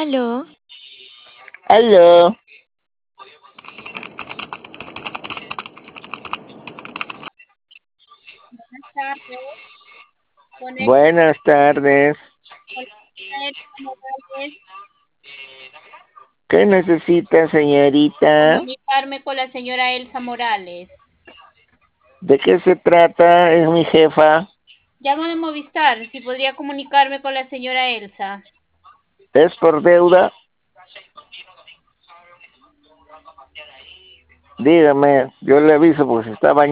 Aló, Aló, Buenas tardes, con el buenas tardes. Elsa Morales, ¿Qué necesita, señorita? comunicarme con la señora Elsa Morales. ¿De qué se trata? Es mi jefa. Llamo de Movistar, si podría comunicarme con la señora Elsa. ¿Es por deuda? Dígame, yo le aviso porque se está bañando.